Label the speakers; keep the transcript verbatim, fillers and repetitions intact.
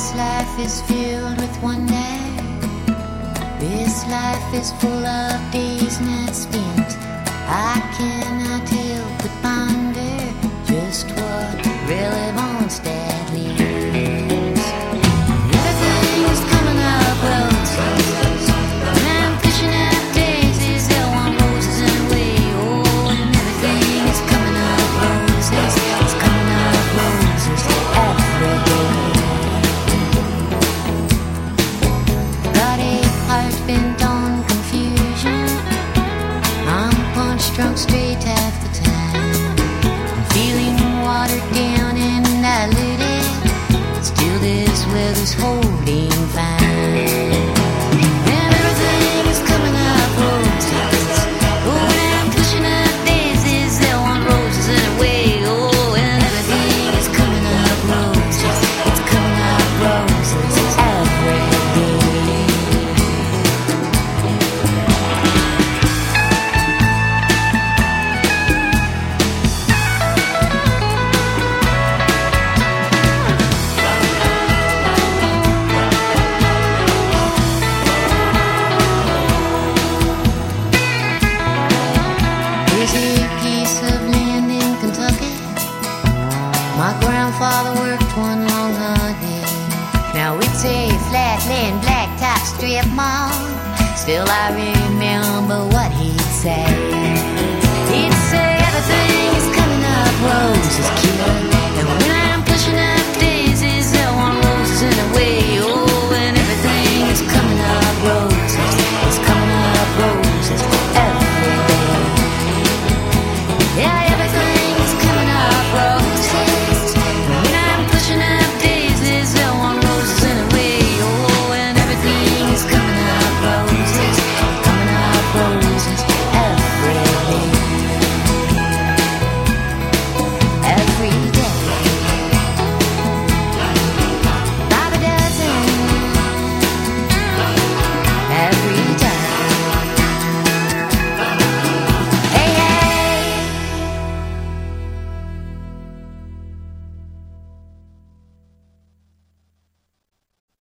Speaker 1: This life is filled with wonder. This life is full of days not spent. I cannot help but ponder just what really wants that lives. Everything is coming up roses, and I'm pushing up daisies. They'll want roses in a way. Oh, and everything is coming up roses. It's coming up roses every day. Got a heart bent on confusion. I'm punch drunk straight half the time. I'm feeling watered down and diluted. Still this weather's holding fine. And everything is coming up roses. Oh, and I'm pushing up daisies. They want roses in a way. Oh, and everything is coming up roses. It's coming up roses every day. There's a piece of land in Kentucky. My grandfather worked one long hard day. Now it's a flat land, blacktop strip mall. Still I